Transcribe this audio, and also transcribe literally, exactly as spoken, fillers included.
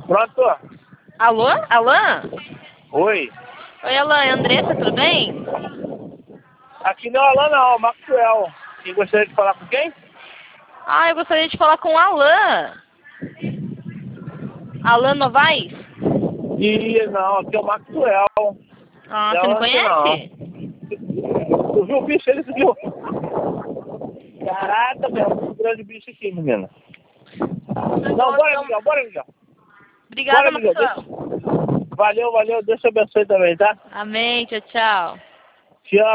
Pronto? Alô? Alan? Oi. Oi, Alan. É Andressa, tudo bem? Aqui não é Alan, não. É o Maxwell. E gostaria de falar com quem? Ah, eu gostaria de falar com o Alan. Alan Novaes? E não, aqui é o Maxwell. Ah, Não, você não aqui conhece? não. Tu viu o bicho? Ele viu. Caraca, meu. Um grande bicho aqui, menina. Não, bora, Miguel. Bora, Miguel. Obrigada, Bora, Miguel. Maxwell. Deixa... Valeu, valeu. Deus te abençoe também, tá? Amém. Tchau, tchau. Te amo.